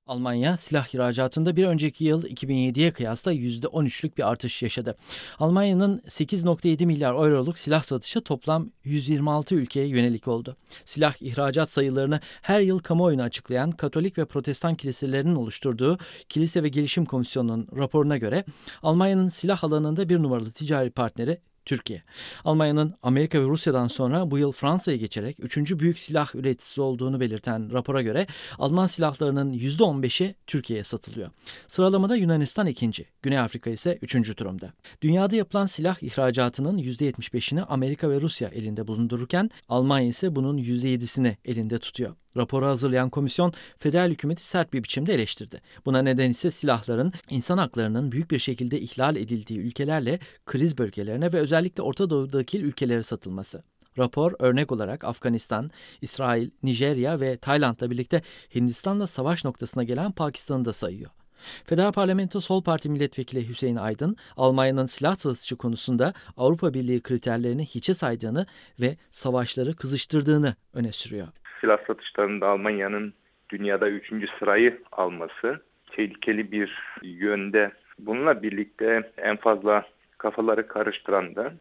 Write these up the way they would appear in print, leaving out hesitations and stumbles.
Almanya silah ihracatında bir önceki yıl 2007'ye kıyasla %13'lük bir artış yaşadı. Almanya'nın 8,7 milyar euroluk silah satışı toplam 126 ülkeye yönelik oldu. Silah ihracat sayılarını her yıl kamuoyuna açıklayan Katolik ve Protestan kiliselerinin oluşturduğu Kilise ve Gelişim Komisyonu'nun raporuna göre Almanya'nın silah alanında bir numaralı ticari partneri Türkiye. Almanya'nın Amerika ve Rusya'dan sonra bu yıl Fransa'ya geçerek 3. büyük silah üreticisi olduğunu belirten rapora göre Alman silahlarının %15'i Türkiye'ye satılıyor. Sıralamada Yunanistan ikinci, Güney Afrika ise 3. durumda. Dünyada yapılan silah ihracatının %75'ini Amerika ve Rusya elinde bulundururken Almanya ise bunun %7'sini elinde tutuyor. Raporu hazırlayan komisyon federal hükümeti sert bir biçimde eleştirdi. Buna neden ise silahların insan haklarının büyük bir şekilde ihlal edildiği ülkelerle kriz bölgelerine ve özellikle Orta Doğu'daki ülkelere satılması. Rapor örnek olarak Afganistan, İsrail, Nijerya ve Tayland'la birlikte Hindistan'la savaş noktasına gelen Pakistan'ı da sayıyor. Federal Parlamento Sol Parti Milletvekili Hüseyin Aydın, Almanya'nın silah satışı konusunda Avrupa Birliği kriterlerini hiçe saydığını ve savaşları kızıştırdığını öne sürüyor. Silah satışlarında Almanya'nın dünyada 3. sırayı alması tehlikeli bir yönde. Bununla birlikte en fazla kafaları karıştıran da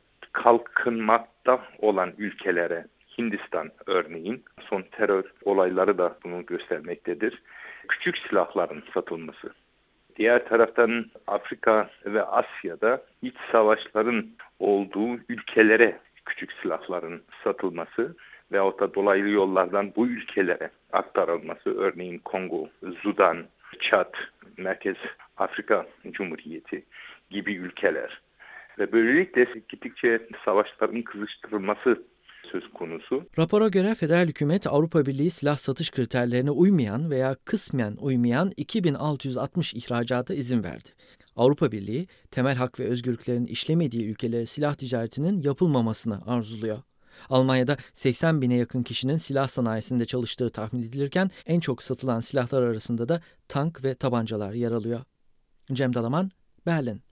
kalkınmakta olan ülkelere, Hindistan örneğin, son terör olayları da bunu göstermektedir, küçük silahların satılması. Diğer taraftan Afrika ve Asya'da iç savaşların olduğu ülkelere küçük silahların satılması veyahut da dolaylı yollardan bu ülkelere aktarılması, örneğin Kongo, Sudan, Çad, Merkez Afrika Cumhuriyeti gibi ülkeler. Ve böylelikle gittikçe savaşların kızıştırılması söz konusu. Rapora göre federal hükümet Avrupa Birliği silah satış kriterlerine uymayan veya kısmen uymayan 2660 ihracata izin verdi. Avrupa Birliği temel hak ve özgürlüklerin işlemediği ülkelere silah ticaretinin yapılmamasını arzuluyor. Almanya'da 80 bine yakın kişinin silah sanayisinde çalıştığı tahmin edilirken en çok satılan silahlar arasında da tank ve tabancalar yer alıyor. Cem Dalaman, Berlin.